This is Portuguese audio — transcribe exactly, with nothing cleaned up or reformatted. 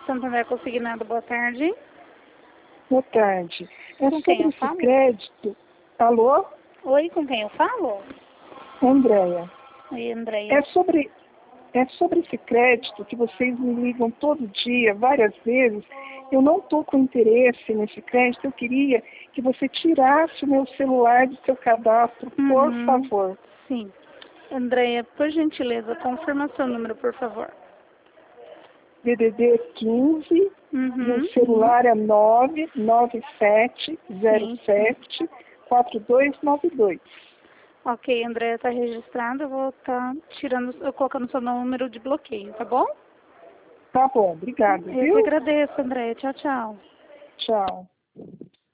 Santander Consignado, boa tarde. Boa tarde. É Com quem sobre eu esse falo? crédito. Alô? Oi, com quem eu falo? Andréia. Oi, Andréia. É sobre, é sobre esse crédito que vocês me ligam todo dia, várias vezes. Eu não estou com interesse nesse crédito. Eu queria que você tirasse o meu celular do seu cadastro, por Uhum. favor. Sim. Andréia, por gentileza, confirma seu número, por favor. D D D quinze, Uhum. e o celular é nove nove sete zero Sim. sete quatro dois nove dois. Ok, Andréia, está registrado. Eu vou estar tirando, eu colocando seu número de bloqueio, tá bom? Tá bom, obrigada, Eu que viu? agradeço, Andréia. Tchau, tchau. Tchau.